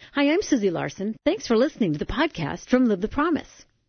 Hi, I'm Susie Larson. Thanks for listening to the podcast from Live the Promise.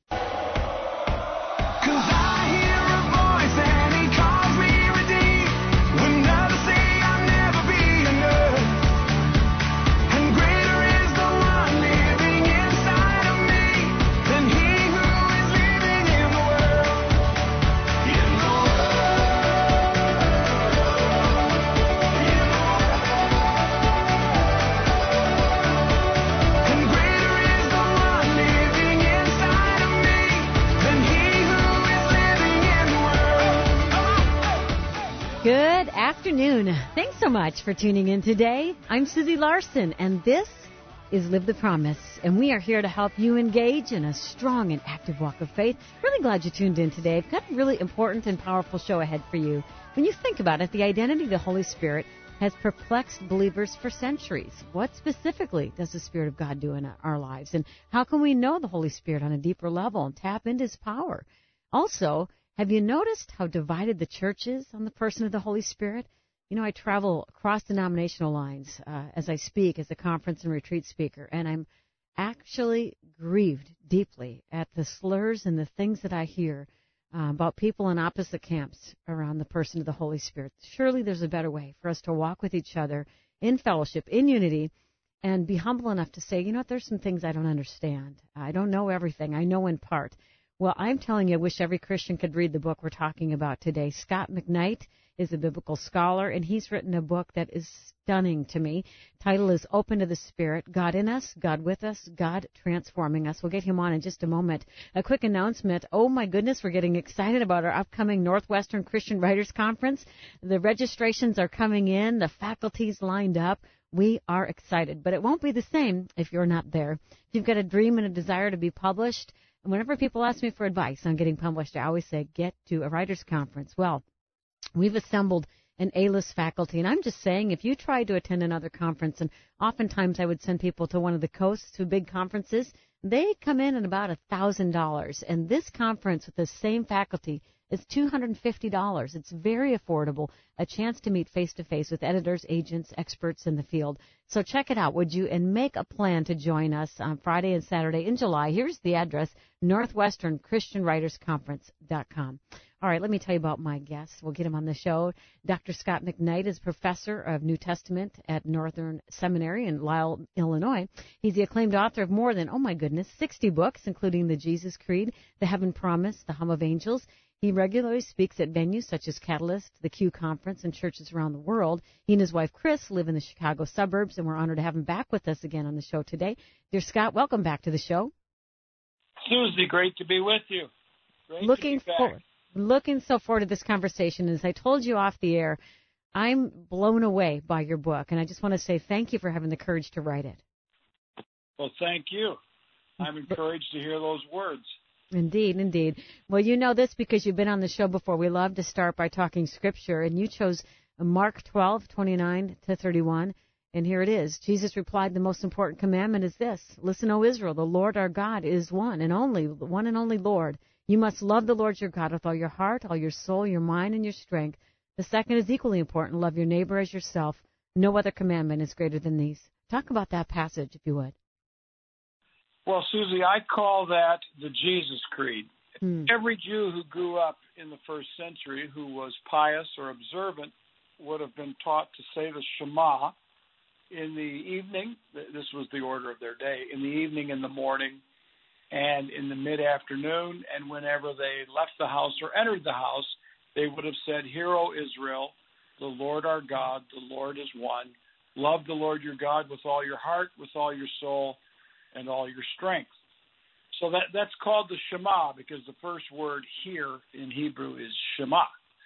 Good afternoon. Thanks so much for tuning in today. I'm Susie Larson, and this is Live the Promise, and we are here to help you engage in a strong and active walk of faith. Really glad you tuned in today. I've got a really important and powerful show ahead for you. When you think about it, the identity of the Holy Spirit has perplexed believers for centuries. What specifically does the Spirit of God do in our lives, and how can we know the Holy Spirit on a deeper level and tap into His power? Also, have you noticed how divided the church is on the person of the Holy Spirit? You know, I travel across denominational lines as I speak as a conference and retreat speaker, and I'm actually grieved deeply at the slurs and the things that I hear about people in opposite camps around the person of the Holy Spirit. Surely there's a better way for us to walk with each other in fellowship, in unity, and be humble enough to say, you know what, there's some things I don't understand. I don't know everything. I know in part. Well, I'm telling you, I wish every Christian could read the book we're talking about today. Scot McKnight is a biblical scholar, and he's written a book that is stunning to me. Title is Open to the Spirit, God in Us, God with Us, God Transforming Us. We'll get him on in just a moment. A quick announcement. Oh, my goodness, we're getting excited about our upcoming Northwestern Christian Writers Conference. The registrations are coming in. The faculty's lined up. We are excited, but it won't be the same if you're not there. If you've got a dream and a desire to be published, and whenever people ask me for advice on getting published, I always say, get to a writers' conference. Well, we've assembled an A-list faculty, and I'm just saying, if you tried to attend another conference, and oftentimes I would send people to one of the coasts to big conferences, they come in at about $1,000, and this conference with the same faculty is $250. It's very affordable, a chance to meet face-to-face with editors, agents, experts in the field. So check it out, would you, and make a plan to join us on Friday and Saturday in July. Here's the address, northwesternchristianwritersconference.com. All right, let me tell you about my guests. We'll get him on the show. Dr. Scot McKnight is professor of New Testament at Northern Seminary in Lisle, Illinois. He's the acclaimed author of more than, 60 books, including The Jesus Creed, The Heaven Promise, The Hum of Angels. He regularly speaks at venues such as Catalyst, the Q Conference, and churches around the world. He and his wife, Chris, live in the Chicago suburbs, and we're honored to have him back with us again on the show today. Dear Scot, welcome back to the show. Susie, great to be with you. Great Looking to be back. Looking so forward to this conversation. As I told you off the air, I'm blown away by your book, and I just want to say thank you for having the courage to write it. Well, thank you. I'm encouraged to hear those words. Indeed, indeed. Well, you know this because you've been on the show before. We love to start by talking Scripture, and you chose Mark 12:29-31, and here it is. Jesus replied, the most important commandment is this: Listen, O Israel, the Lord our God is one and only Lord. You must love the Lord your God with all your heart, all your soul, your mind, and your strength. The second is equally important: love your neighbor as yourself. No other commandment is greater than these. Talk about that passage, if you would. Well, Susie, I call that the Jesus Creed. Every Jew who grew up in the first century who was pious or observant would have been taught to say the Shema in the evening. This was the order of their day. In the evening, in the morning, and in the mid-afternoon, and whenever they left the house or entered the house, they would have said, Hear, O Israel, the Lord our God, the Lord is one. Love the Lord your God with all your heart, with all your soul, and all your strength. So that's called the Shema, because the first word here in Hebrew is Shema.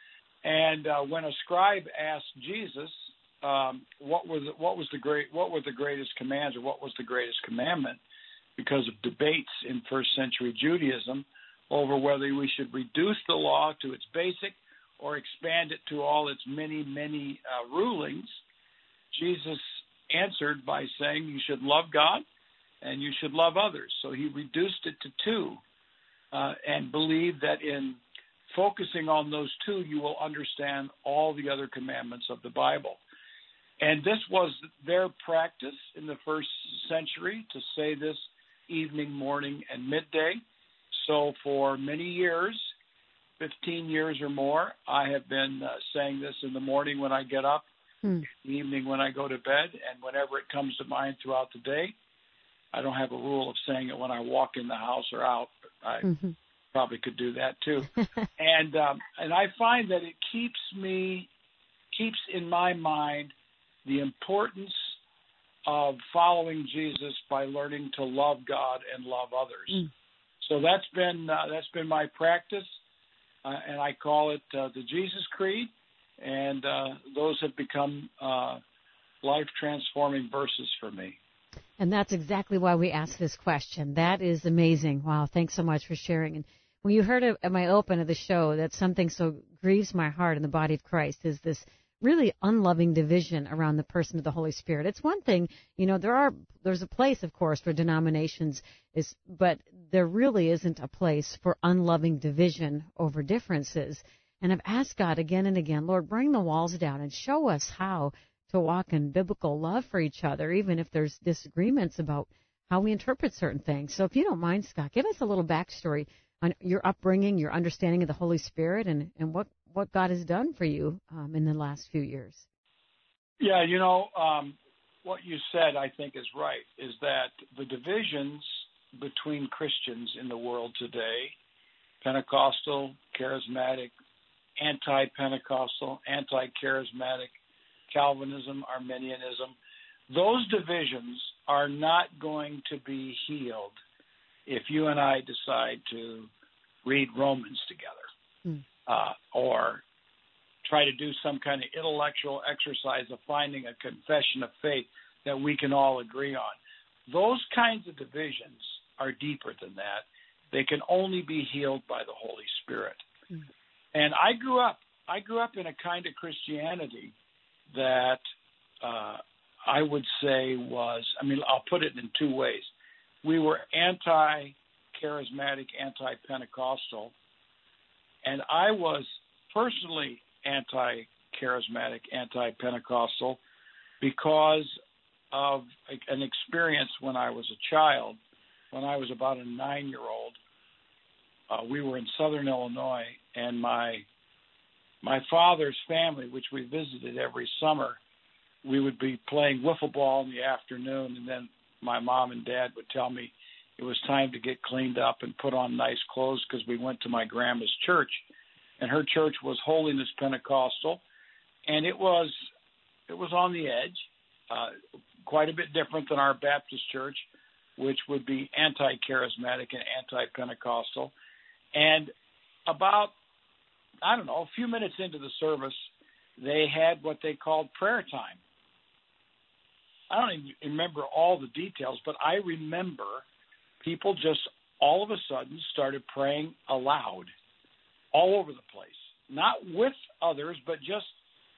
And when a scribe asked Jesus, what were the greatest commands, or what was the greatest commandment, because of debates in first century Judaism over whether we should reduce the law to its basic or expand it to all its many, many rulings, Jesus answered by saying you should love God and you should love others. So he reduced it to two and believed that in focusing on those two, you will understand all the other commandments of the Bible. And this was their practice in the first century, to say this evening, morning, and midday. So for many years, 15 years or more, I have been saying this in the morning when I get up, the evening when I go to bed, and whenever it comes to mind throughout the day. I don't have a rule of saying it when I walk in the house or out. I probably could do that too. And I find that it keeps in my mind the importance of following Jesus by learning to love God and love others. So that's been my practice, and I call it the Jesus Creed, and those have become life-transforming verses for me. And that's exactly why we asked this question. That is amazing. Wow, thanks so much for sharing. And when you heard at my open of the show that something so grieves my heart in the body of Christ is this really unloving division around the person of the Holy Spirit. It's one thing, there's a place, of course, for denominations, but there really isn't a place for unloving division over differences. And I've asked God again and again, Lord, bring the walls down and show us how to walk in biblical love for each other, even if there's disagreements about how we interpret certain things. So if you don't mind, Scott, give us a little backstory on your upbringing, your understanding of the Holy Spirit, and what God has done for you in the last few years. Yeah, what you said, I think, is right, is that the divisions between Christians in the world today, Pentecostal, charismatic, anti-Pentecostal, anti-charismatic, Calvinism, Arminianism, those divisions are not going to be healed if you and I decide to read Romans together or try to do some kind of intellectual exercise of finding a confession of faith that we can all agree on. Those kinds of divisions are deeper than that. They can only be healed by the Holy Spirit. And I grew up in a kind of Christianity that I would say I'll put it in two ways. We were anti-charismatic, anti-Pentecostal, and I was personally anti-charismatic, anti-Pentecostal because of an experience when I was a child. When I was about a 9-year-old, we were in southern Illinois, and my father's family, which we visited every summer, we would be playing wiffle ball in the afternoon, and then my mom and dad would tell me it was time to get cleaned up and put on nice clothes because we went to my grandma's church, and her church was Holiness Pentecostal, and it was on the edge, quite a bit different than our Baptist church, which would be anti-charismatic and anti-Pentecostal. And about, a few minutes into the service, they had what they called prayer time. I don't even remember all the details, but I remember people just all of a sudden started praying aloud all over the place. Not with others, but just,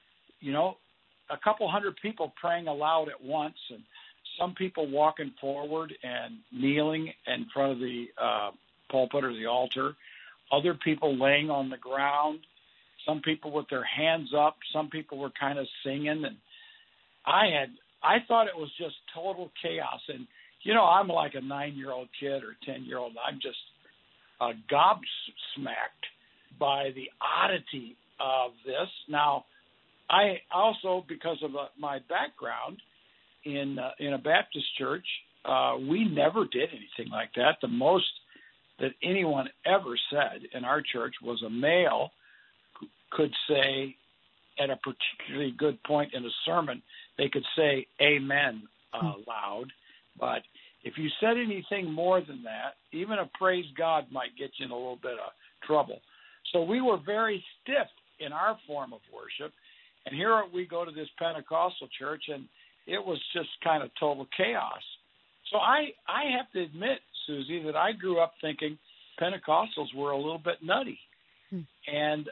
a couple hundred people praying aloud at once, and some people walking forward and kneeling in front of the pulpit or the altar, other people laying on the ground, some people with their hands up, some people were kind of singing, and I thought it was just total chaos. And I'm like a 9-year-old kid or 10-year-old. I'm just gobsmacked by the oddity of this. Now, I also, because of my background in a Baptist church, we never did anything like that. The most that anyone ever said in our church was a male could say at a particularly good point in a sermon, they could say amen loud. But if you said anything more than that, even a praise God might get you in a little bit of trouble. So we were very stiff in our form of worship. And here we go to this Pentecostal church, and it was just kind of total chaos. So I have to admit, Susie, that I grew up thinking Pentecostals were a little bit nutty. And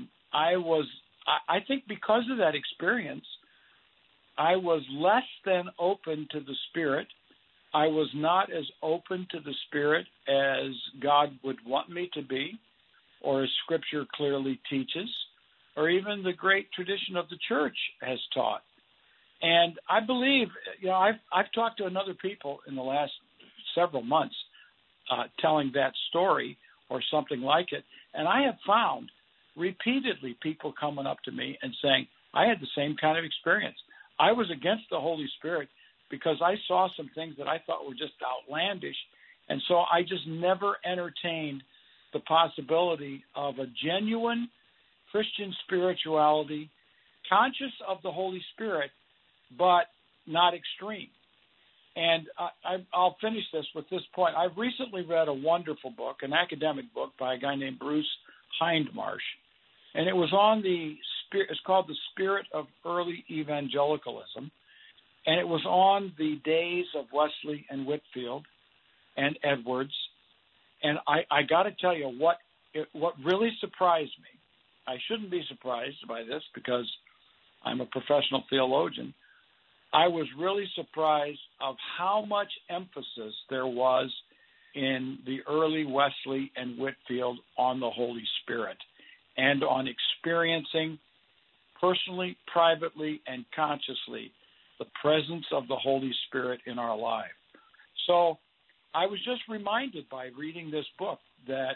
I think because of that experience, I was less than open to the Spirit. I was not as open to the Spirit as God would want me to be, or as Scripture clearly teaches, or even the great tradition of the church has taught. And I believe, I've talked to another people in the last several months telling that story or something like it, and I have found repeatedly people coming up to me and saying, I had the same kind of experience. I was against the Holy Spirit because I saw some things that I thought were just outlandish, and so I just never entertained the possibility of a genuine Christian spirituality, conscious of the Holy Spirit, but not extreme. And I'll finish this with this point. I've recently read a wonderful book, an academic book by a guy named Bruce Hindmarsh, and it was on it's called The Spirit of Early Evangelicalism, and it was on the days of Wesley and Whitefield and Edwards. And I got to tell you, what really surprised me, I shouldn't be surprised by this because I'm a professional theologian, I was really surprised of how much emphasis there was in the early Wesley and Whitefield on the Holy Spirit and on experiencing personally, privately, and consciously the presence of the Holy Spirit in our life. So I was just reminded by reading this book that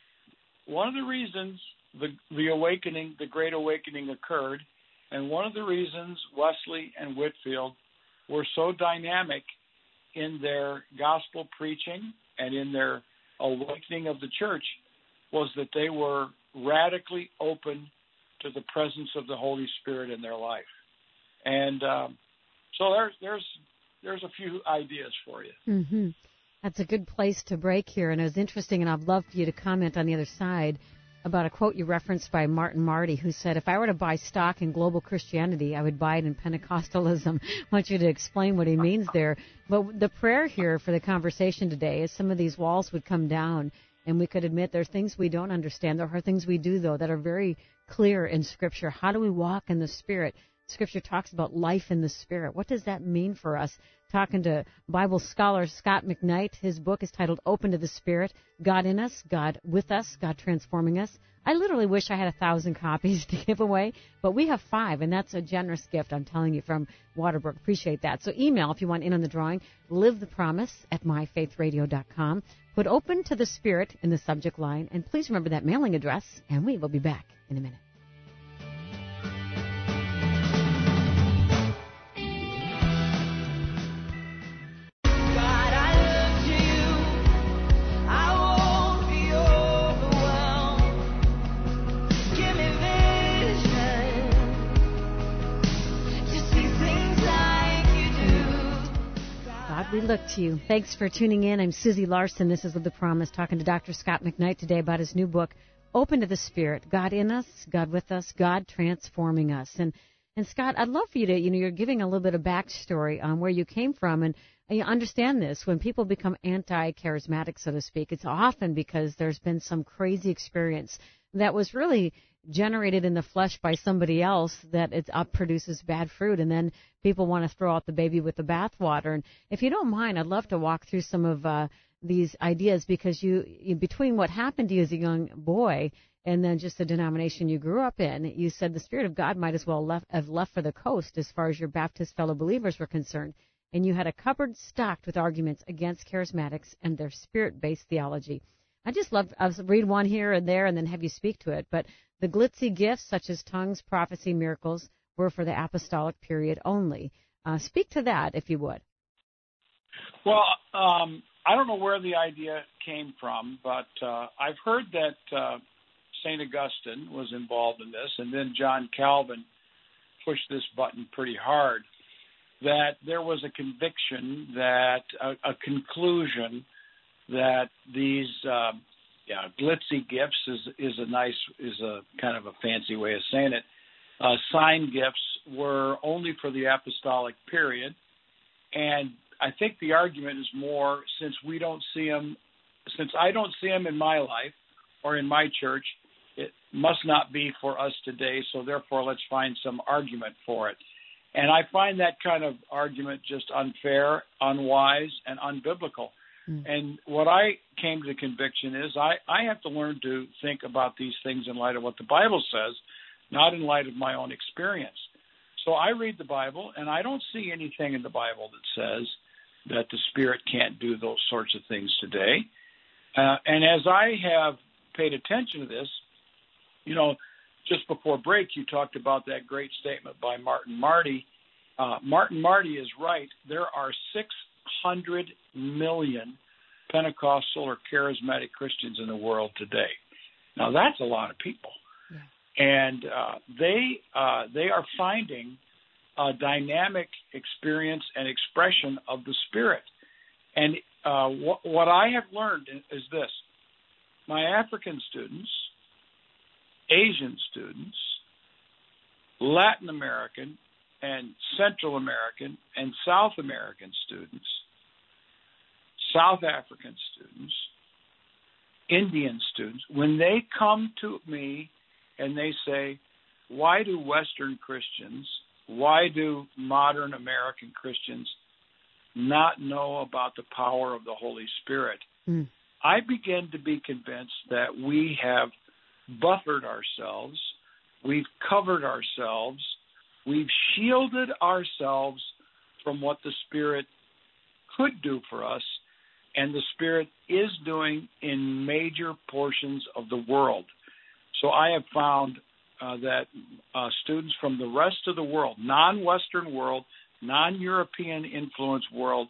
one of the reasons the awakening, the Great Awakening occurred, and one of the reasons Wesley and Whitefield were so dynamic in their gospel preaching and in their awakening of the church was that they were radically open to the presence of the Holy Spirit in their life. And so there's a few ideas for you. Mm-hmm. That's a good place to break here, and it was interesting, and I'd love for you to comment on the other side about a quote you referenced by Martin Marty, who said, if I were to buy stock in global Christianity, I would buy it in Pentecostalism. I want you to explain what he means there. But the prayer here for the conversation today is some of these walls would come down, and we could admit there's things we don't understand. There are things we do, though, that are very clear in Scripture. How do we walk in the Spirit? Scripture talks about life in the Spirit. What does that mean for us? Talking to Bible scholar Scott McKnight. His book is titled Open to the Spirit, God in Us, God with Us, God Transforming Us. I literally wish I had 1,000 copies to give away, but we have 5, and that's a generous gift, I'm telling you, from Waterbrook. Appreciate that. So email if you want in on the drawing, livethepromise@myfaithradio.com. Put Open to the Spirit in the subject line, and please remember that mailing address, and we will be back in a minute. We look to you. Thanks for tuning in. I'm Susie Larson. This is Live the Promise, talking to Dr. Scott McKnight today about his new book, Open to the Spirit, God in Us, God with Us, God Transforming Us. And Scott, I'd love for you to, you're giving a little bit of backstory on where you came from. And you understand this, when people become anti-charismatic, so to speak, it's often because there's been some crazy experience that was really generated in the flesh by somebody else that it produces bad fruit, and then people want to throw out the baby with the bathwater. And if you don't mind, I'd love to walk through some of these ideas, because you between what happened to you as a young boy and then just the denomination you grew up in, you said the Spirit of God might as well have left for the coast as far as your Baptist fellow believers were concerned, and you had a cupboard stocked with arguments against charismatics and their spirit-based theology. I'll read one here and there and then have you speak to it, but the glitzy gifts, such as tongues, prophecy, miracles, were for the apostolic period only. Speak to that, if you would. Well, I don't know where the idea came from, but I've heard that St. Augustine was involved in this, and then John Calvin pushed this button pretty hard, that there was a conviction, that a conclusion that these glitzy gifts is a kind of a fancy way of saying it. Sign gifts were only for the apostolic period, and I think the argument is more, since I don't see them in my life or in my church, it must not be for us today. So therefore, let's find some argument for it. And I find that kind of argument just unfair, unwise, and unbiblical. And what I came to the conviction is I have to learn to think about these things in light of what the Bible says, not in light of my own experience. So I read the Bible, and I don't see anything in the Bible that says that the Spirit can't do those sorts of things today. And as I have paid attention to this, you know, just before break, you talked about that great statement by Martin Marty. Martin Marty is right. There are 600 million Pentecostal or charismatic Christians in the world today. Now, that's a lot of people. Yeah. And they are finding a dynamic experience and expression of the Spirit. And what I have learned is this. My African students, Asian students, Latin American and Central American and South American students, South African students, Indian students, when they come to me and they say, why do Western Christians, why do modern American Christians not know about the power of the Holy Spirit? I begin to be convinced that we have buffered ourselves, we've covered ourselves, we've shielded ourselves from what the Spirit could do for us, and the Spirit is doing in major portions of the world. So I have found that students from the rest of the world, non-Western world, non-European influence world,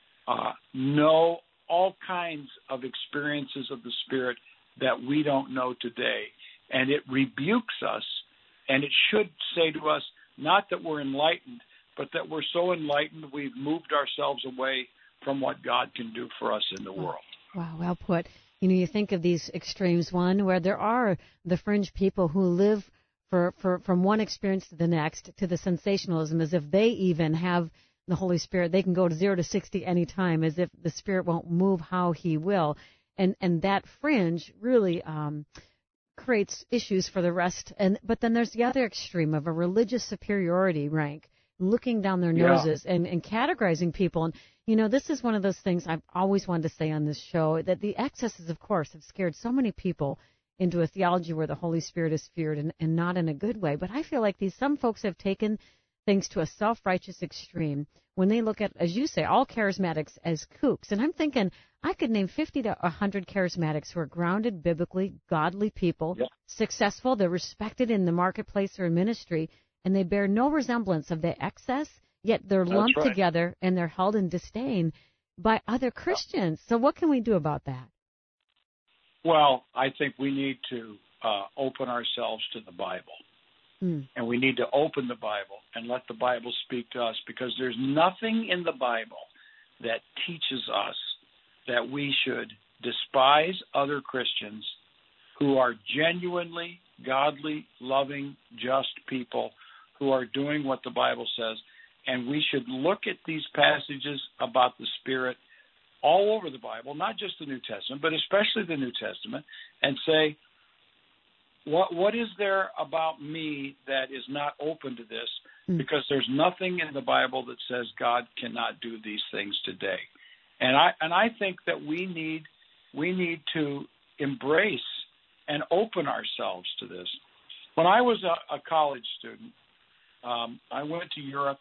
know all kinds of experiences of the Spirit that we don't know today. And it rebukes us, and it should say to us, not that we're enlightened, but that we're so enlightened we've moved ourselves away from what God can do for us in the world. Wow, well put. You know, you think of these extremes, one where there are the fringe people who live from one experience to the next, to the sensationalism, as if they even have the Holy Spirit. They can go to 0 to 60 anytime, as if the Spirit won't move how He will. And that fringe really creates issues for the rest. But then there's the other extreme of a religious superiority rank, looking down their noses and categorizing people. And, you know, this is one of those things I've always wanted to say on this show, that the excesses, of course, have scared so many people into a theology where the Holy Spirit is feared and not in a good way. But I feel like some folks have taken things to a self-righteous extreme when they look at, as you say, all charismatics as kooks. And I'm thinking I could name 50 to 100 charismatics who are grounded biblically, godly people, successful, they're respected in the marketplace or in ministry, and they bear no resemblance of the excess, yet they're lumped together and they're held in disdain by other Christians. So what can we do about that? Well, I think we need to open ourselves to the Bible. And we need to open the Bible and let the Bible speak to us, because there's nothing in the Bible that teaches us that we should despise other Christians who are genuinely godly, loving, just people who are doing what the Bible says. And we should look at these passages about the Spirit all over the Bible, not just the New Testament, but especially the New Testament, and say, what is there about me that is not open to this? Because there's nothing in the Bible that says God cannot do these things today. And I think that we need to embrace and open ourselves to this. When I was a college student, I went to Europe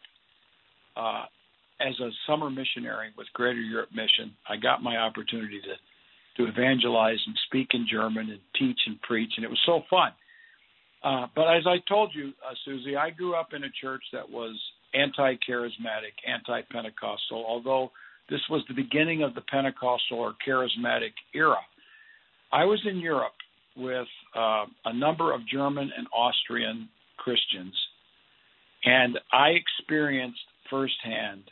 as a summer missionary with Greater Europe Mission. I got my opportunity to evangelize and speak in German and teach and preach, and it was so fun. But as I told you, Susie, I grew up in a church that was anti-charismatic, anti-Pentecostal, although this was the beginning of the Pentecostal or charismatic era. I was in Europe with a number of German and Austrian Christians, and I experienced firsthand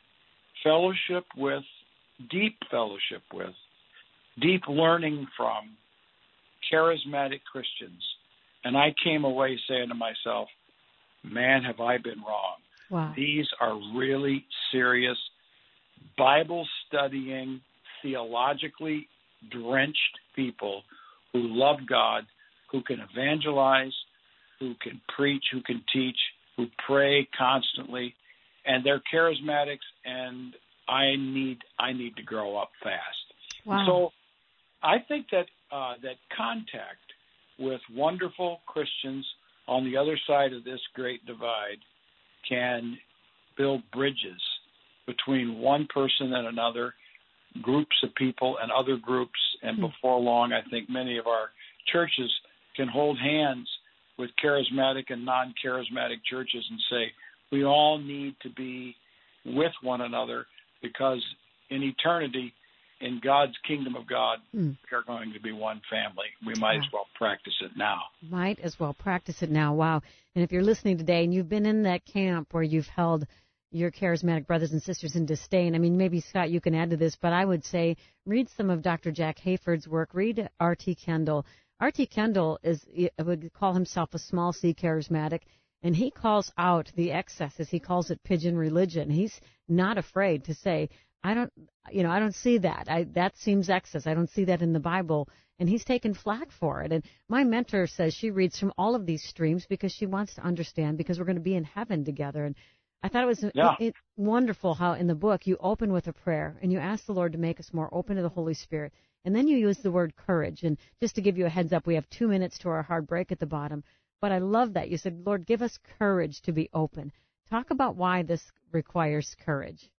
deep learning from charismatic Christians. And I came away saying to myself, man, have I been wrong. Wow. These are really serious, Bible-studying, theologically drenched people who love God, who can evangelize, who can preach, who can teach, who pray constantly, and they're charismatics, and I need to grow up fast. Wow. So I think that contact with wonderful Christians on the other side of this great divide can build bridges between one person and another, groups of people and other groups, and before long, I think many of our churches can hold hands with charismatic and non-charismatic churches and say, we all need to be with one another, because in eternity, in God's kingdom of God, we are going to be one family. We might as well practice it now. Might as well practice it now. Wow. And if you're listening today and you've been in that camp where you've held your charismatic brothers and sisters in disdain, I mean, maybe, Scott, you can add to this, but I would say read some of Dr. Jack Hayford's work. Read R.T. Kendall. R.T. Kendall would call himself a small c charismatic, and he calls out the excesses. He calls it pigeon religion. He's not afraid to say, I don't see that. That seems excess. I don't see that in the Bible. And he's taken flack for it. And my mentor says she reads from all of these streams because she wants to understand, because we're going to be in heaven together. And I thought it was wonderful how in the book you open with a prayer and you ask the Lord to make us more open to the Holy Spirit. And then you use the word courage. And just to give you a heads up, we have 2 minutes to our hard break at the bottom. But I love that. You said, Lord, give us courage to be open. Talk about why this requires courage.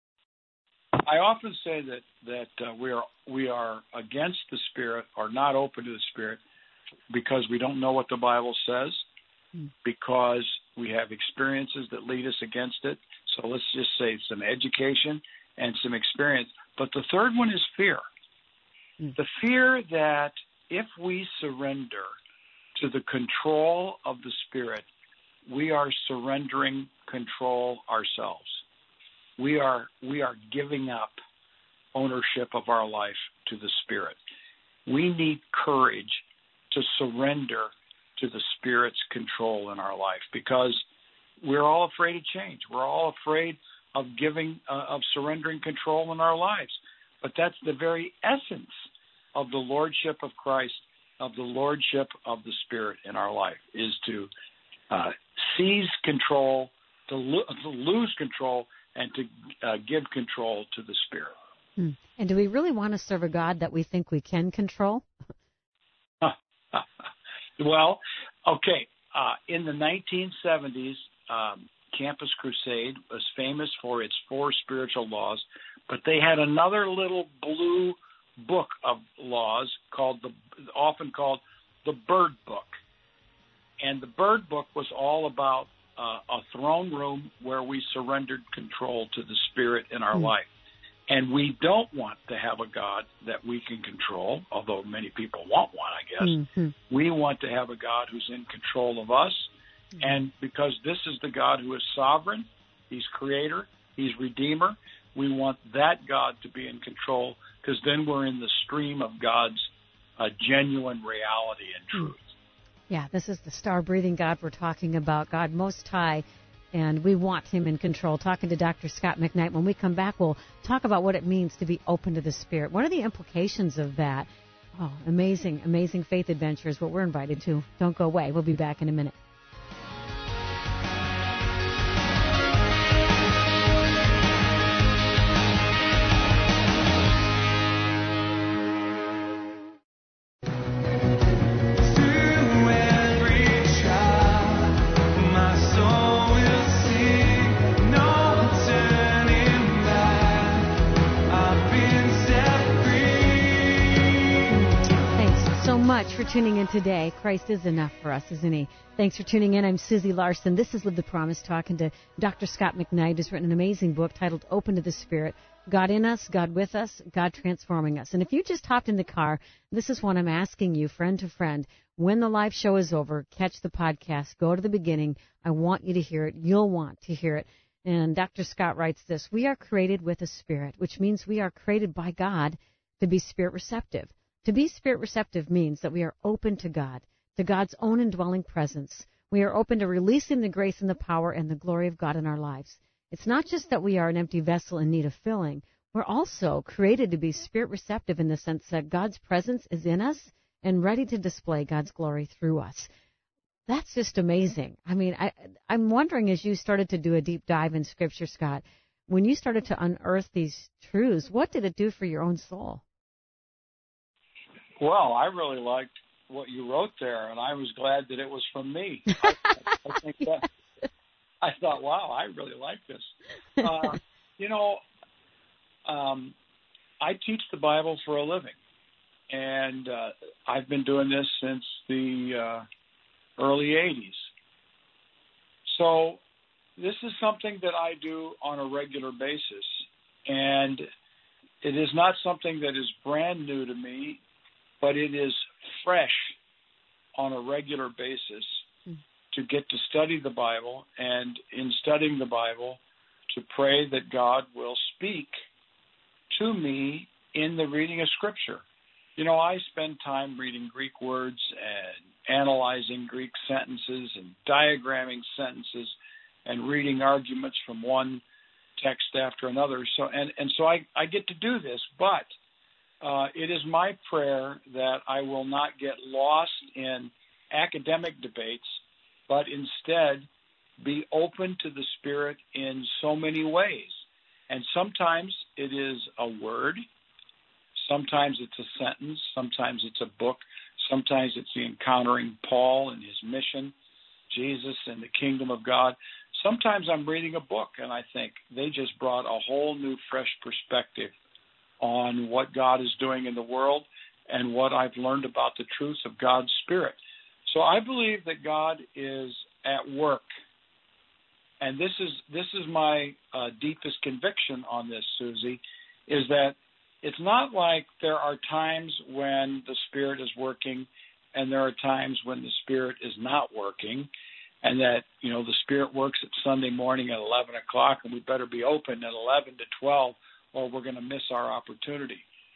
I often say that we are against the Spirit, or not open to the Spirit, because we don't know what the Bible says, because we have experiences that lead us against it. So let's just say some education and some experience. But the third one is fear. The fear that if we surrender to the control of the Spirit, we are surrendering control ourselves. We are giving up ownership of our life to the Spirit. We need courage to surrender to the Spirit's control in our life, because we're all afraid of change. We're all afraid of surrendering control in our lives. But that's the very essence of the Lordship of Christ, of the Lordship of the Spirit in our life, is to seize control, to lose control, and to give control to the Spirit. And do we really want to serve a God that we think we can control? Well, okay. In the 1970s, Campus Crusade was famous for its 4 spiritual laws, but they had another little blue book of laws often called the Bird Book. And the Bird Book was all about a throne room where we surrendered control to the Spirit in our life. And we don't want to have a God that we can control, although many people want one, I guess. We want to have a God who's in control of us. And because this is the God who is sovereign, He's creator, He's redeemer, we want that God to be in control, because then we're in the stream of God's genuine reality and truth. Yeah, this is the star-breathing God we're talking about, God Most High, and we want Him in control. Talking to Dr. Scott McKnight. When we come back, we'll talk about what it means to be open to the Spirit. What are the implications of that? Oh, amazing, amazing faith adventures, what we're invited to. Don't go away. We'll be back in a minute. For tuning in today. Christ is enough for us, isn't He? Thanks for tuning in. I'm Susie Larson. This is Live the Promise, talking to Dr. Scott McKnight, who's written an amazing book titled Open to the Spirit. God in us, God with us, God transforming us. And if you just hopped in the car, this is what I'm asking you, friend to friend. When the live show is over, catch the podcast, go to the beginning. I want you to hear it. You'll want to hear it. And Dr. Scott writes this: we are created with a spirit, which means we are created by God to be spirit receptive. To be spirit receptive means that we are open to God, to God's own indwelling presence. We are open to releasing the grace and the power and the glory of God in our lives. It's not just that we are an empty vessel in need of filling. We're also created to be spirit receptive in the sense that God's presence is in us and ready to display God's glory through us. That's just amazing. I mean, I'm wondering, as you started to do a deep dive in Scripture, Scott, when you started to unearth these truths, what did it do for your own soul? Well, I really liked what you wrote there, and I was glad that it was from me. I think I thought, wow, I really like this. I teach the Bible for a living, and I've been doing this since the early 80s. So this is something that I do on a regular basis, and it is not something that is brand new to me, but it is fresh on a regular basis to get to study the Bible, and in studying the Bible, to pray that God will speak to me in the reading of Scripture. I spend time reading Greek words and analyzing Greek sentences and diagramming sentences and reading arguments from one text after another. So I get to do this, but it is my prayer that I will not get lost in academic debates, but instead be open to the Spirit in so many ways. And sometimes it is a word, sometimes it's a sentence, sometimes it's a book, sometimes it's the encountering Paul and his mission, Jesus and the kingdom of God. Sometimes I'm reading a book and I think they just brought a whole new, fresh perspective on what God is doing in the world and what I've learned about the truths of God's Spirit. So I believe that God is at work. And this is my deepest conviction on this, Susie, is that it's not like there are times when the Spirit is working and there are times when the Spirit is not working, and that, the Spirit works at Sunday morning at 11 o'clock and we better be open at 11 to 12 or we're going to miss our opportunity.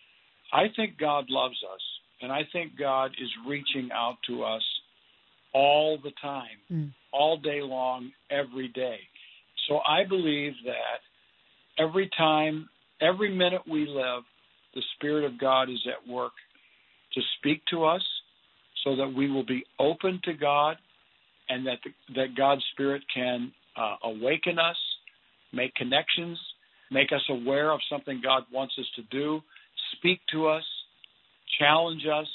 I think God loves us, and I think God is reaching out to us all the time, all day long, every day. So I believe that every time, every minute we live, the Spirit of God is at work to speak to us so that we will be open to God, and that God's Spirit can awaken us, make connections, make us aware of something God wants us to do, speak to us, challenge us,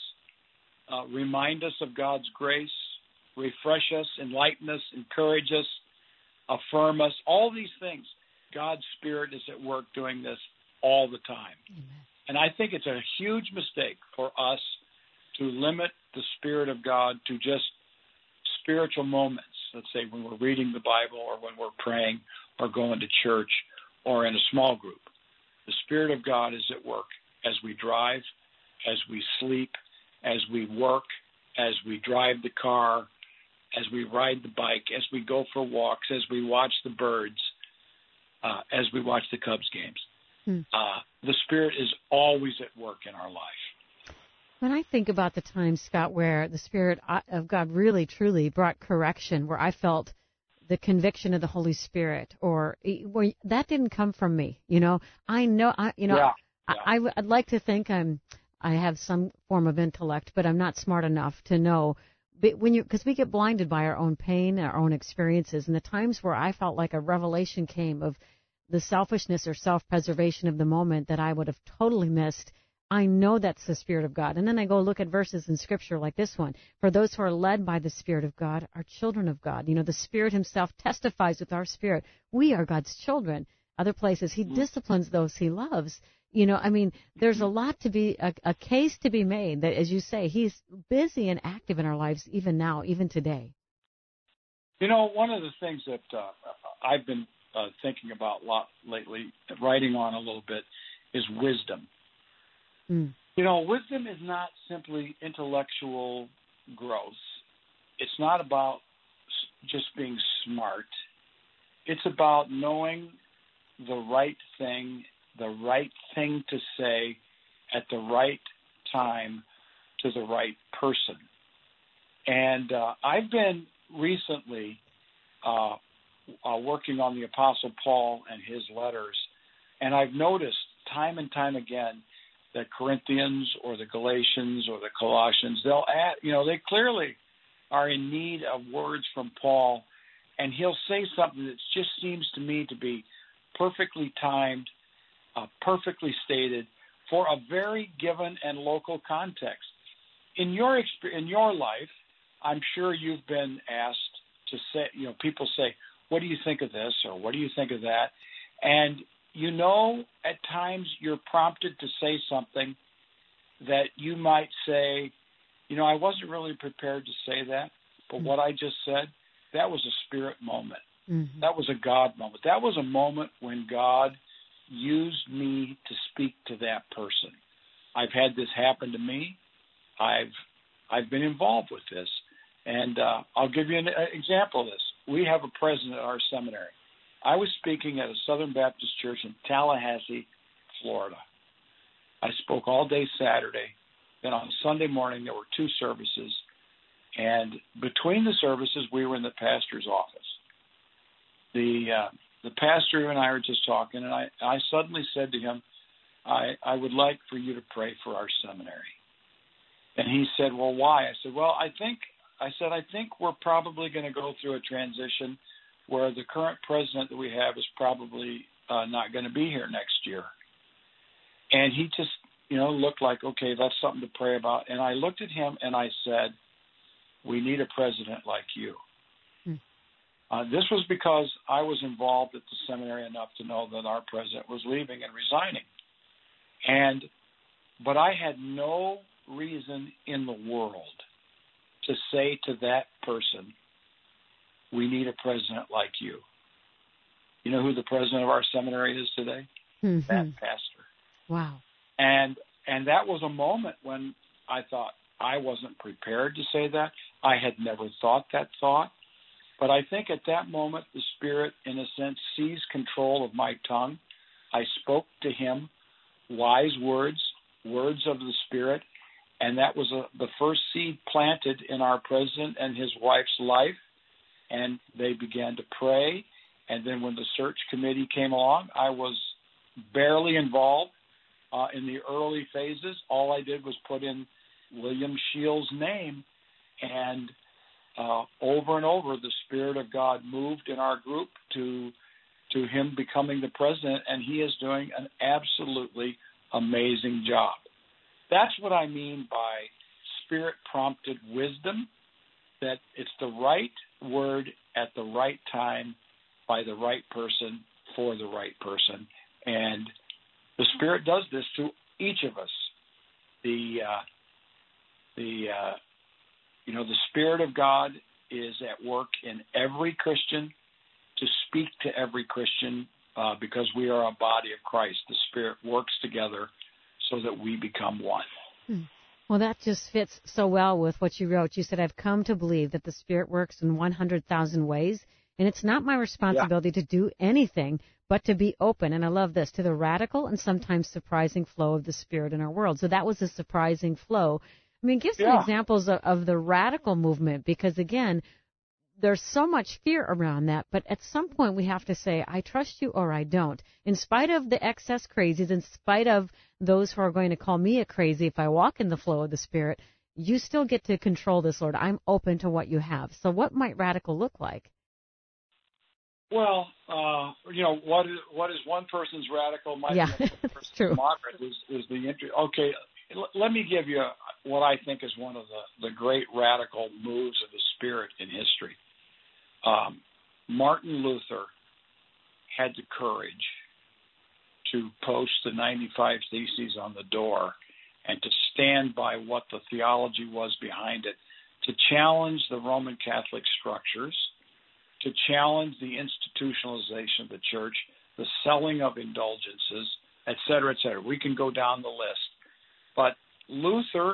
remind us of God's grace, refresh us, enlighten us, encourage us, affirm us, all these things. God's Spirit is at work doing this all the time. Amen. And I think it's a huge mistake for us to limit the Spirit of God to just spiritual moments, let's say when we're reading the Bible or when we're praying or going to church or in a small group. The Spirit of God is at work as we drive, as we sleep, as we work, as we drive the car, as we ride the bike, as we go for walks, as we watch the birds, as we watch the Cubs games. The Spirit is always at work in our life. When I think about the time, Scott, where the Spirit of God really, truly brought correction, where I felt the conviction of the Holy Spirit, or where that didn't come from me. I'd like to think I have some form of intellect, but I'm not smart enough to know. But because we get blinded by our own pain, our own experiences, and the times where I felt like a revelation came of the selfishness or self-preservation of the moment that I would have totally missed, I know that's the Spirit of God. And then I go look at verses in Scripture like this one. For those who are led by the Spirit of God are children of God. The Spirit himself testifies with our spirit. We are God's children. Other places, he disciplines those he loves. There's a lot to be, a case to be made that, as you say, he's busy and active in our lives even now, even today. One of the things that I've been thinking about a lot lately, writing on a little bit, is wisdom. Wisdom is not simply intellectual growth. It's not about just being smart. It's about knowing the right thing to say at the right time to the right person. And I've been recently working on the Apostle Paul and his letters, and I've noticed time and time again that Corinthians or the Galatians or the Colossians, they'll add, they clearly are in need of words from Paul, and he'll say something that just seems to me to be perfectly timed, perfectly stated for a very given and local context. In your life, I'm sure you've been asked to say, people say, what do you think of this, or what do you think of that? And, you know, at times you're prompted to say something that you might say, you know, I wasn't really prepared to say that, but what I just said, that was a spirit moment. Mm-hmm. That was a God moment. That was a moment when God used me to speak to that person. I've had this happen to me. I've been involved with this. And I'll give you an example of this. We have a president at our seminary. I was speaking at a Southern Baptist church in Tallahassee, Florida. I spoke all day Saturday. Then on Sunday morning, there were 2 services. And between the services, we were in the pastor's office. The pastor and I were just talking, and I suddenly said to him, I would like for you to pray for our seminary. And he said, well, why? I said, well, I think we're probably going to go through a transition where the current president that we have is probably not going to be here next year. And he just, you know, looked like, okay, that's something to pray about. And I looked at him and I said, we need a president like you. This was because I was involved at the seminary enough to know that our president was leaving and resigning. But I had no reason in the world to say to that person, we need a president like you. You know who the president of our seminary is today? Mm-hmm. That pastor. Wow. And that was a moment when I thought I wasn't prepared to say that. I had never thought that thought. But I think at that moment, the Spirit, in a sense, seized control of my tongue. I spoke to him wise words of the Spirit, and that was the first seed planted in our president and his wife's life. And they began to pray. And then when the search committee came along, I was barely involved in the early phases. All I did was put in William Shields' name, and over and over, the Spirit of God moved in our group to him becoming the president, and he is doing an absolutely amazing job. That's what I mean by Spirit-prompted wisdom, that it's the right word at the right time by the right person for the right person. And the Spirit does this to each of us. The Spirit of God is at work in every Christian to speak to every Christian because we are a body of Christ. The Spirit works together so that we become one. Well, that just fits so well with what you wrote. You said, I've come to believe that the Spirit works in 100,000 ways, and it's not my responsibility to do anything but to be open, and I love this, to the radical and sometimes surprising flow of the Spirit in our world. So that was a surprising flow. I mean, give some examples of the radical movement, because, again, there's so much fear around that, but at some point we have to say, I trust you or I don't. In spite of the excess crazies, in spite of those who are going to call me a crazy if I walk in the flow of the Spirit, you still get to control this, Lord. I'm open to what you have. So what might radical look like? Well, what is one person's radical might be another person's moderate is the interest. Okay, let me give you what I think is one of the great radical moves of the Spirit in history. Martin Luther had the courage to post the 95 Theses on the door and to stand by what the theology was behind it, to challenge the Roman Catholic structures, to challenge the institutionalization of the church, the selling of indulgences, et cetera, et cetera. We can go down the list. But Luther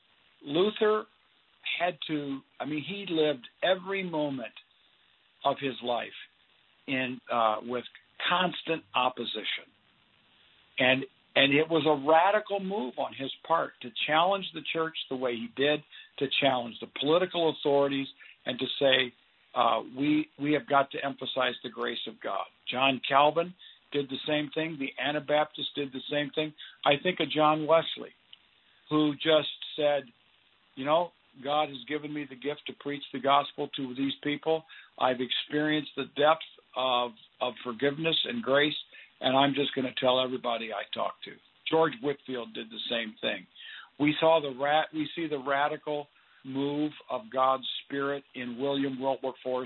had to, he lived every moment of his life with constant opposition. And it was a radical move on his part to challenge the church the way he did, to challenge the political authorities, and to say, we have got to emphasize the grace of God. John Calvin did the same thing. The Anabaptists did the same thing. I think of John Wesley, who just said, God has given me the gift to preach the gospel to these people. I've experienced the depth of forgiveness and grace, and I'm just going to tell everybody I talk to. George Whitefield did the same thing. We see the radical move of God's Spirit in William Wilberforce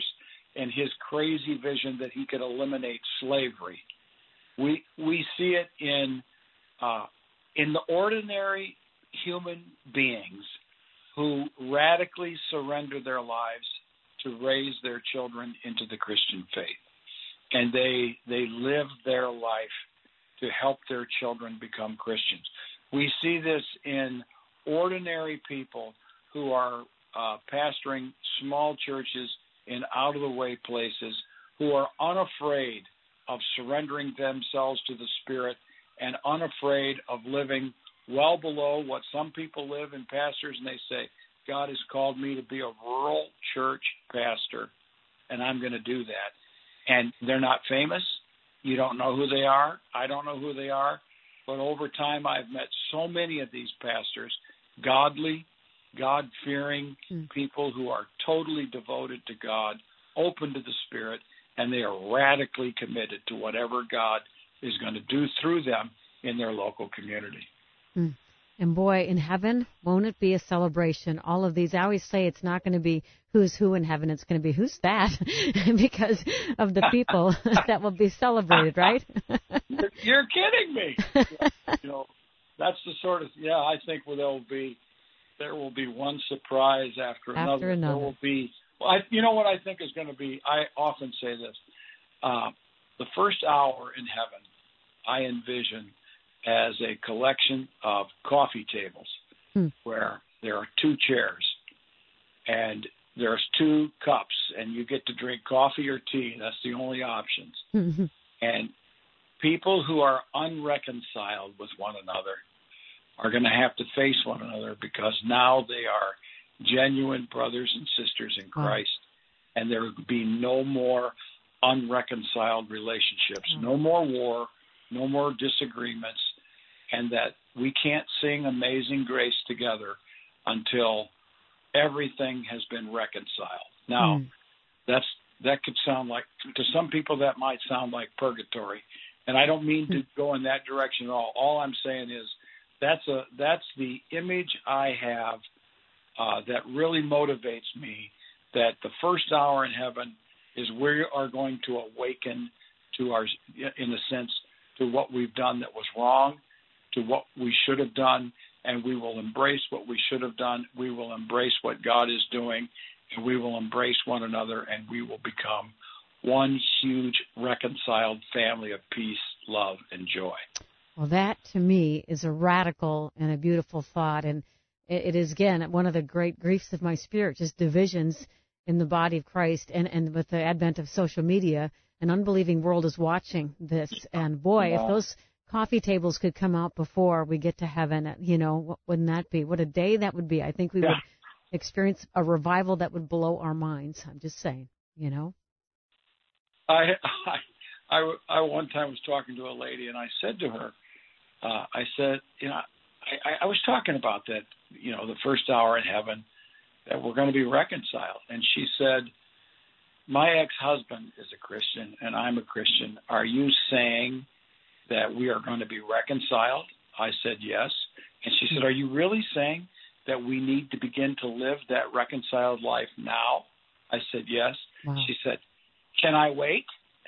and his crazy vision that he could eliminate slavery. We see it in the ordinary human beings who radically surrender their lives to raise their children into the Christian faith. And they live their life to help their children become Christians. We see this in ordinary people who are pastoring small churches in out-of-the-way places, who are unafraid of surrendering themselves to the Spirit and unafraid of living well below what some people live in pastors, and they say, God has called me to be a rural church pastor, and I'm going to do that. And they're not famous. You don't know who they are. I don't know who they are. But over time, I've met so many of these pastors, godly, God-fearing people who are totally devoted to God, open to the Spirit, and they are radically committed to whatever God is going to do through them in their local community. And boy, in heaven, won't it be a celebration? All of these, I always say it's not going to be who's who in heaven. It's going to be who's that because of the people that will be celebrated, right? You're kidding me. That's the sort of, I think there will be one surprise after another. There will be, you know what I think is going to be, I often say this, the first hour in heaven, I envision as a collection of coffee tables where there are two chairs and there's two cups and you get to drink coffee or tea. That's the only options. And people who are unreconciled with one another are going to have to face one another because now they are genuine brothers and sisters in Christ, and there will be no more unreconciled relationships, no more war, no more disagreements, and that we can't sing Amazing Grace together until everything has been reconciled. Now, that could sound like, to some people that might sound like purgatory, and I don't mean to go in that direction at all. All I'm saying is that's the image I have that really motivates me, that the first hour in heaven is we are going to awaken to our, in a sense, to what we've done that was wrong, to what we should have done, and we will embrace what we should have done. We will embrace what God is doing, and we will embrace one another, and we will become one huge reconciled family of peace, love, and joy. Well, that to me is a radical and a beautiful thought, and it is, again, one of the great griefs of my spirit, just divisions in the body of Christ, and with the advent of social media, an unbelieving world is watching this, and boy, if those coffee tables could come out before we get to heaven, what wouldn't that be? What a day that would be. I think we would experience a revival that would blow our minds. I'm just saying, I one time was talking to a lady, and I said to her, I said, I was talking about that, the first hour in heaven, that we're going to be reconciled. And she said, my ex-husband is a Christian, and I'm a Christian. Are you saying that we are going to be reconciled? I said, yes. And she said, are you really saying that we need to begin to live that reconciled life now? I said, yes. Wow. She said, can I wait?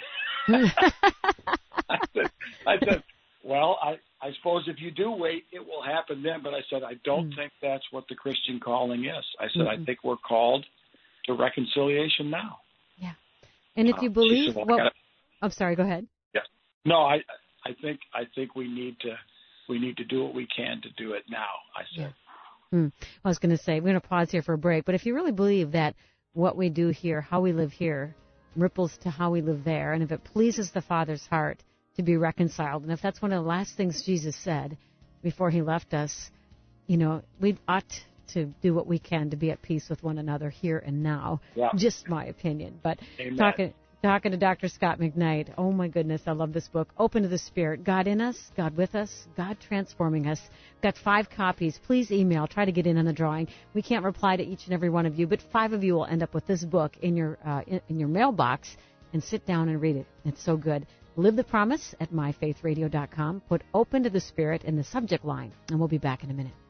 I said, well, I suppose if you do wait, it will happen then. But I said, I don't think that's what the Christian calling is. I said, I think we're called to reconciliation now. Yeah. And if you believe, I'm sorry, go ahead. Yeah. No, I think we need to do what we can to do it now, I said. Yeah. I was going to say, we're going to pause here for a break. But if you really believe that what we do here, how we live here, ripples to how we live there, and if it pleases the Father's heart to be reconciled, and if that's one of the last things Jesus said before he left us, we ought to do what we can to be at peace with one another here and now. Yeah. Just my opinion. But talking to Dr. Scot McKnight, oh my goodness, I love this book, Open to the Spirit, God in us, God with us, God transforming us. Got 5 copies. Please email, try to get in on the drawing. We can't reply to each and every one of you, but 5 of you will end up with this book in your mailbox, and sit down and read it. It's so good. Live the Promise at myfaithradio.com. Put Open to the Spirit in the subject line, and we'll be back in a minute.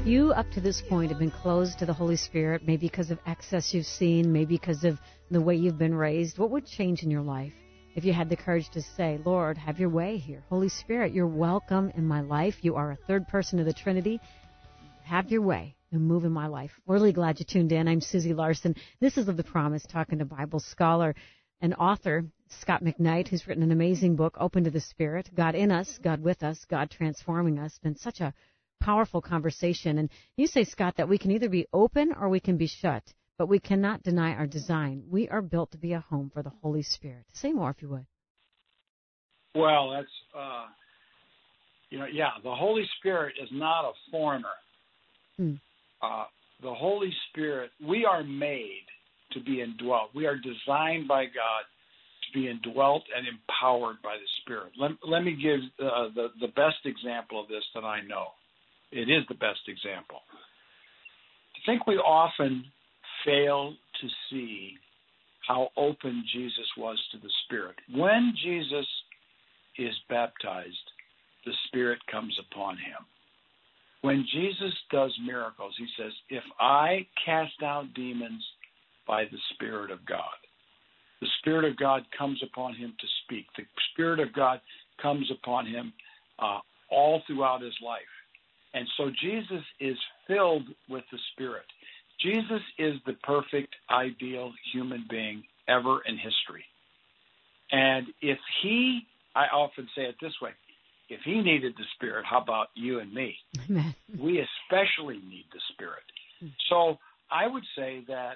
you up to this point have been closed to the Holy Spirit, maybe because of excess you've seen, maybe because of the way you've been raised, what would change in your life if you had the courage to say, Lord, have your way here. Holy Spirit, you're welcome in my life. You are a third person of the Trinity. Have your way and move in my life. We're really glad you tuned in. I'm Susie Larson. This is Live the Promise, talking to Bible scholar and author Scot McKnight, who's written an amazing book, Open to the Spirit, God in us, God with us, God transforming us. It's been such a powerful conversation. And you say, Scott, that we can either be open or we can be shut, but we cannot deny our design. We are built to be a home for the Holy Spirit. Say more, if you would. Well, that's, the Holy Spirit is not a foreigner. The Holy Spirit, we are made to be indwelt. We are designed by God to be indwelt and empowered by the Spirit. Let me give the best example of this that I know. It is the best example. I think we often fail to see how open Jesus was to the Spirit. When Jesus is baptized, the Spirit comes upon him. When Jesus does miracles, he says, if I cast out demons by the Spirit of God, the Spirit of God comes upon him to speak. The Spirit of God comes upon him all throughout his life. And so Jesus is filled with the Spirit. Jesus is the perfect, ideal human being ever in history. And I often say it this way, if he needed the Spirit, how about you and me? Amen. We especially need the Spirit. So I would say that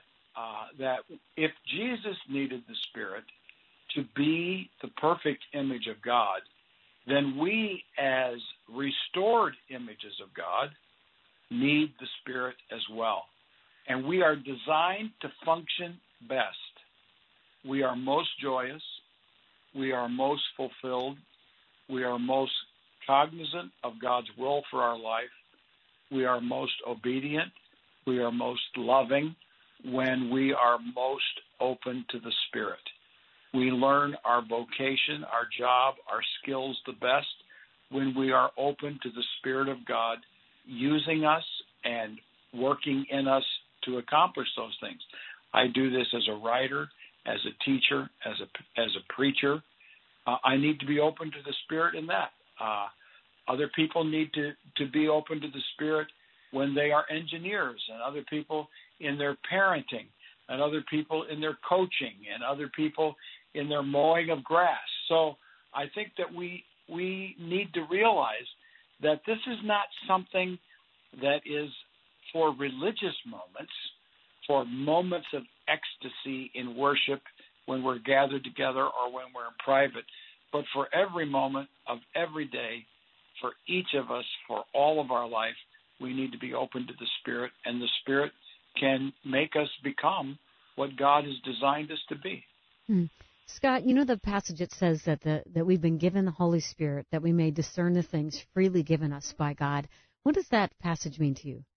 if Jesus needed the Spirit to be the perfect image of God, then we as restored images of God need the Spirit as well. And we are designed to function best. We are most joyous. We are most fulfilled. We are most cognizant of God's will for our life. We are most obedient. We are most loving when we are most open to the Spirit. We learn our vocation, our job, our skills the best when we are open to the Spirit of God using us and working in us to accomplish those things. I do this as a writer, as a teacher, as a preacher. I need to be open to the Spirit in that. Other people need to be open to the Spirit when they are engineers, and other people in their parenting, and other people in their coaching, and other people in their mowing of grass. So I think that we need to realize that this is not something that is for religious moments, for moments of ecstasy in worship when we're gathered together or when we're in private, but for every moment of every day, for each of us, for all of our life, we need to be open to the Spirit, and the Spirit can make us become what God has designed us to be. Scott, you know the passage that says that we've been given the Holy Spirit, that we may discern the things freely given us by God. What does that passage mean to you?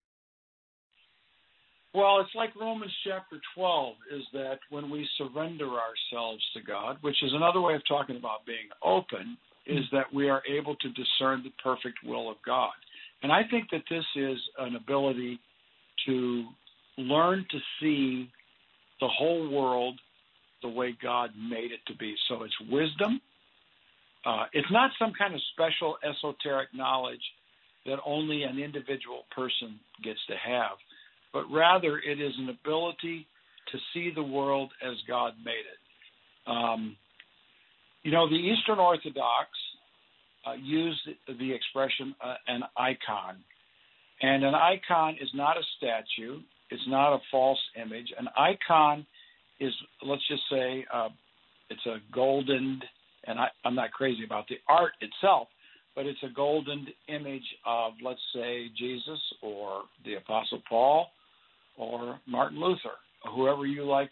Well, it's like Romans chapter 12, is that when we surrender ourselves to God, which is another way of talking about being open, is that we are able to discern the perfect will of God. And I think that this is an ability to learn to see the whole world the way God made it to be. So it's wisdom. It's not some kind of special esoteric knowledge that only an individual person gets to have, but rather it is an ability to see the world as God made it. The Eastern Orthodox use the expression an icon. And an icon is not a statue. It's not a false image. An icon is, let's just say, it's a golden, and I'm not crazy about the art itself, but it's a golden image of, let's say, Jesus or the Apostle Paul or Martin Luther, whoever you like.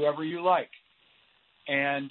And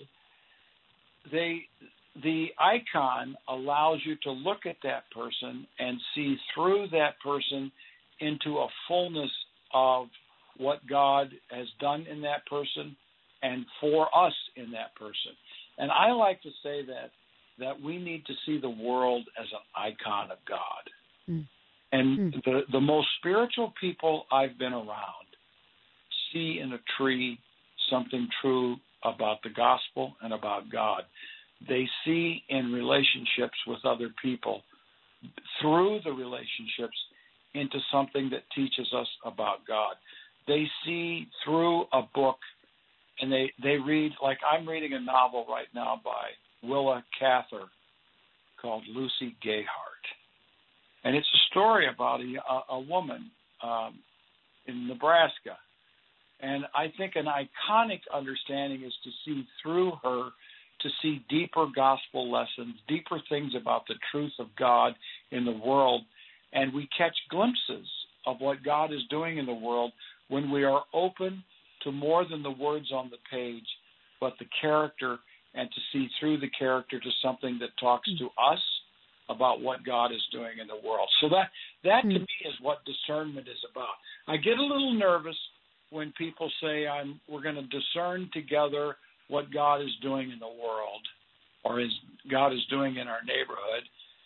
the icon allows you to look at that person and see through that person into a fullness of what God has done in that person and for us in that person. And I like to say that we need to see the world as an icon of God. And the most spiritual people I've been around see in a tree something true about the gospel and about God. They see in relationships with other people, through the relationships, into something that teaches us about God. They see through a book, and they read, like I'm reading a novel right now by Willa Cather called Lucy Gayheart. And it's a story about a woman in Nebraska. And I think an iconic understanding is to see through her, to see deeper gospel lessons, deeper things about the truth of God in the world. And we catch glimpses of what God is doing in the world when we are open to more than the words on the page, but the character, and to see through the character to something that talks to us about what God is doing in the world. So that to me is what discernment is about. I get a little nervous when people say we're going to discern together what God is doing in the world, or God is doing in our neighborhood.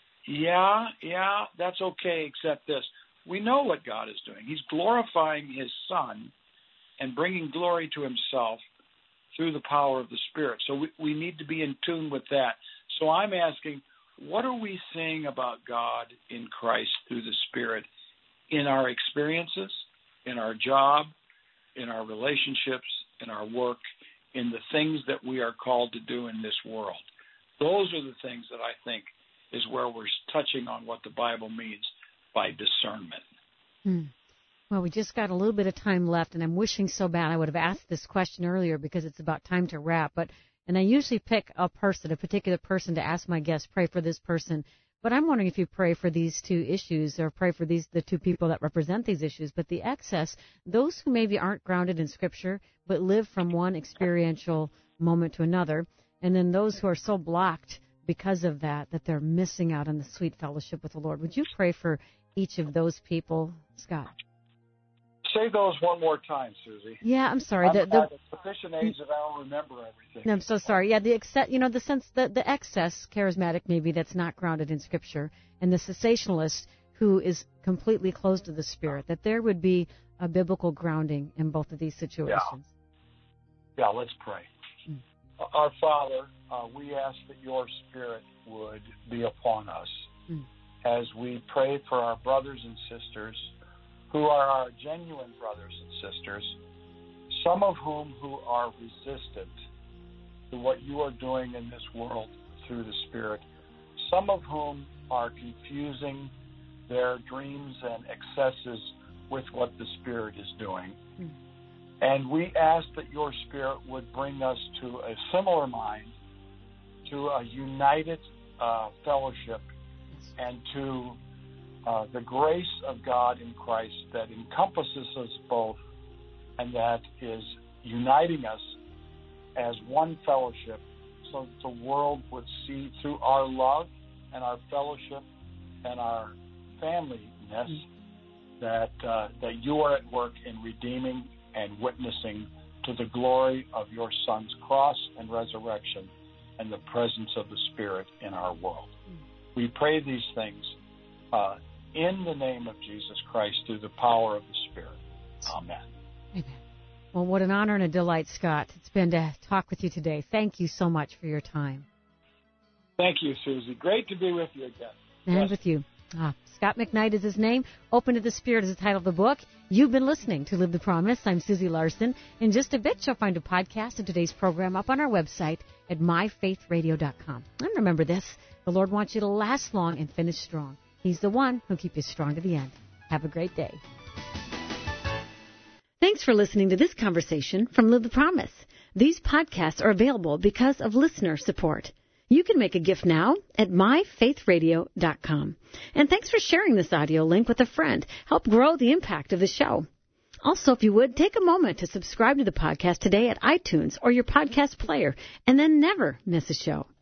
Yeah, that's okay, except this. We know what God is doing. He's glorifying his Son and bringing glory to himself through the power of the Spirit. So we need to be in tune with that. So I'm asking, what are we seeing about God in Christ through the Spirit in our experiences, in our job, in our relationships, in our work, in the things that we are called to do in this world? Those are the things that I think is where we're touching on what the Bible means by discernment. Well, we just got a little bit of time left, and I'm wishing so bad I would have asked this question earlier because it's about time to wrap. And I usually pick a particular person to ask my guests, pray for this person. But I'm wondering if you pray for these two issues, or pray for the two people that represent these issues. But the excess, those who maybe aren't grounded in Scripture, but live from one experiential moment to another, and then those who are so blocked because of that they're missing out on the sweet fellowship with the Lord. Would you pray for each of those people, Scott? Say those one more time, Susie. Yeah, I'm sorry. I'm at a sufficient age that I don't remember everything. No, I'm so sorry. Yeah, the excess charismatic maybe that's not grounded in Scripture, and the cessationalist who is completely closed to the Spirit, that there would be a biblical grounding in both of these situations. Yeah, let's pray. Our Father, we ask that your Spirit would be upon us as we pray for our brothers and sisters who are our genuine brothers and sisters, some of whom who are resistant to what you are doing in this world through the Spirit, some of whom are confusing their dreams and excesses with what the Spirit is doing. And we ask that your Spirit would bring us to a similar mind, to a united fellowship, and to the grace of God in Christ that encompasses us both and that is uniting us as one fellowship, so that the world would see through our love and our fellowship and our familyness that you are at work in redeeming and witnessing to the glory of your Son's cross and resurrection and the presence of the Spirit in our world. We pray these things in the name of Jesus Christ through the power of the Spirit. Amen. Amen. Well, what an honor and a delight, Scott. It's been to talk with you today. Thank you so much for your time. Thank you, Susie. Great to be with you again. And with you. Scott McKnight is his name. Open to the Spirit is the title of the book. You've been listening to Live the Promise. I'm Susie Larson. In just a bit, you'll find a podcast of today's program up on our website at myfaithradio.com. And remember this, the Lord wants you to last long and finish strong. He's the one who'll keep you strong to the end. Have a great day. Thanks for listening to this conversation from Live the Promise. These podcasts are available because of listener support. You can make a gift now at myfaithradio.com. And thanks for sharing this audio link with a friend. Help grow the impact of the show. Also, if you would, take a moment to subscribe to the podcast today at iTunes or your podcast player, and then never miss a show.